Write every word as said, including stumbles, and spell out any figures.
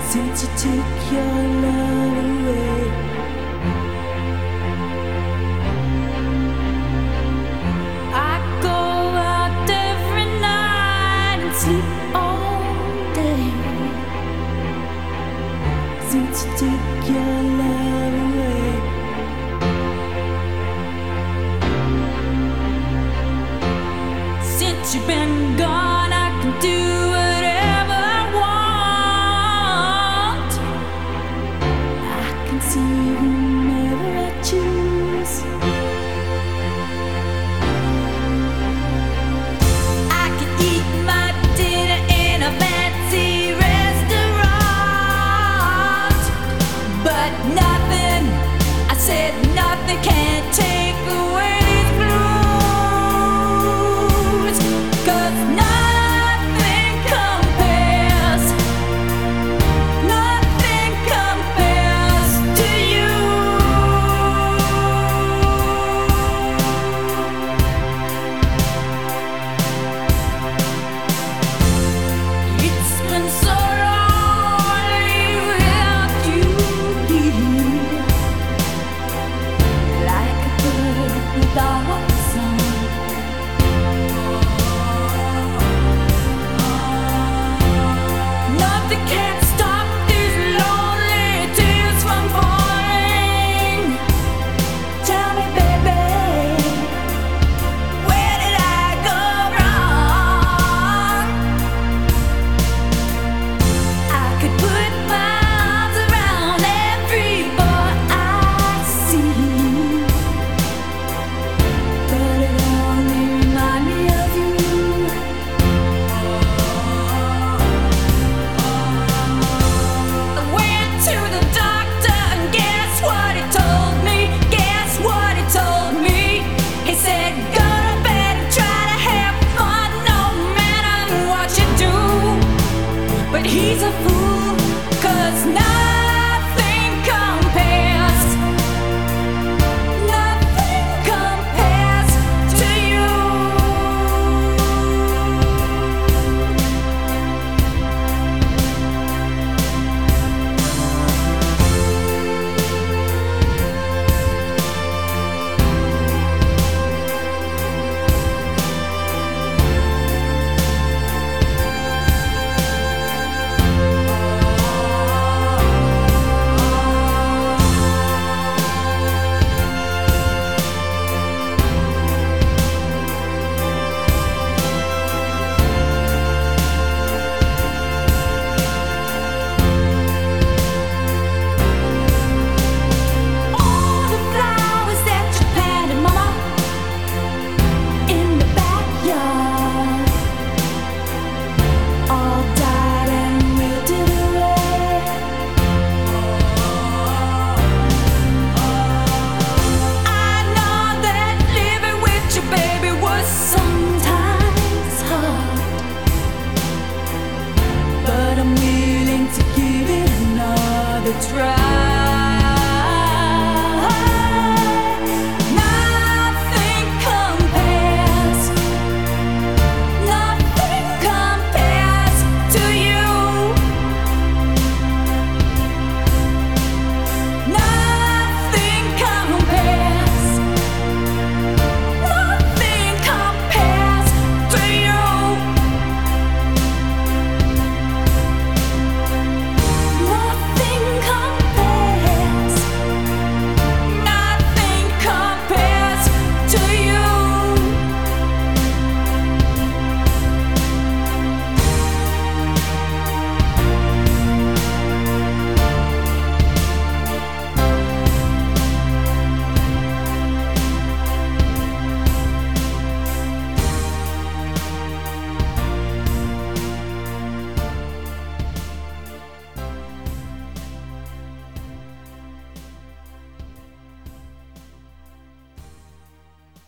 since you took your love away. I go out every night and sleep all day since you took your love away. Since you've been gone, I can do whatever I want. I can see whomever I choose. I can eat my dinner in a fancy restaurant, but nothing, I said nothing can take away these blues, 'cause nothing compares, nothing compares to you. It's been so lonely without you here, like a bird without a song. Nothing can stop these lonely tears from falling. Tell me, baby, where did I go wrong? I could put my arms around every boy I see, but it only reminds me of you. I went to the doctor and guess what he told me? Guess what he told me? He said, go to bed and try to have fun no matter what you do. But he's a fool, 'cause nothing compares, nothing compares to you. All the flowers that you planted, mama, in the backyard, all died and wilted away. I know that living with you, baby, was sometimes hard, but I'm willing to give it another try.